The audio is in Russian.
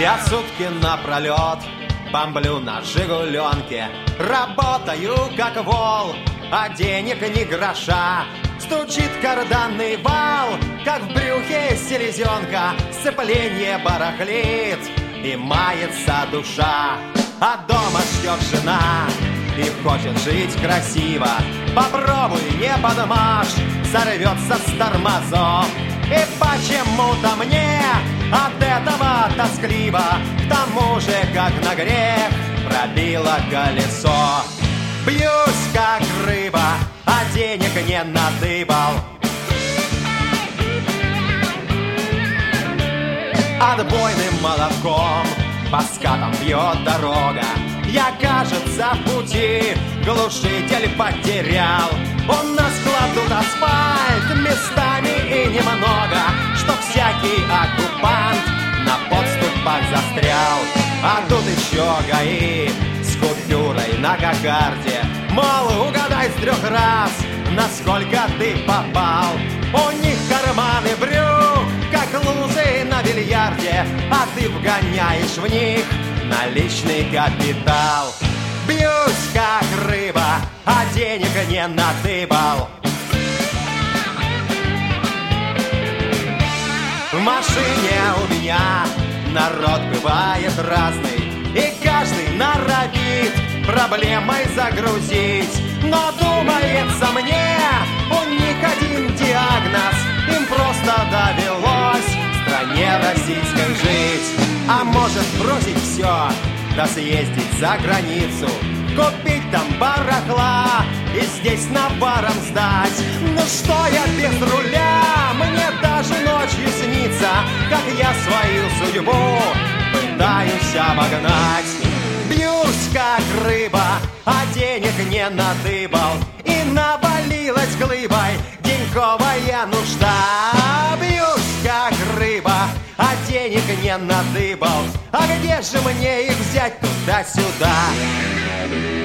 Я сутки напролет бомблю на «Жигуленке», работаю как вол, а денег ни гроша. Стучит карданный вал, как в брюхе селезенка, сцепление барахлит и мается душа. А дома ждет жена и хочет жить красиво. Попробуй, не подмажь, сорвется с тормозов. И почему-то мне от этого тоскливо, к тому же, как на грех, пробило колесо. Бьюсь, как рыба, а денег не надыбал. Отбойным молотком по скатам бьет дорога. Я, кажется, в пути глушитель потерял. Он нас кладут асфальт местами и немного, чтоб всякий оккупант на подступах застрял. А тут еще ГАИ с купюрой на кокарде. Мол, угадай с 3 раз, насколько ты попал. У них карманы брюк, как лузы на бильярде, а ты вгоняешь в них наличный капитал. Бьюсь, как рыба, а денег не надыбал. В машине у меня народ бывает разный, и каждый норовит проблемой загрузить. Но думается мне, у них один диагноз, им просто довелось в стране российской жить. А может бросить все, да съездить за границу, купить там барахла и здесь наваром сдать. Ну что я без руля, мне даже ночью снится, как я свою судьбу пытаюсь обогнать. Бьюсь, как рыба, а денег не надыбал, и навалилась глыбой деньковая нужда. Бьюсь, как рыба, а денег не надыбал, а где же мне их взять туда-сюда?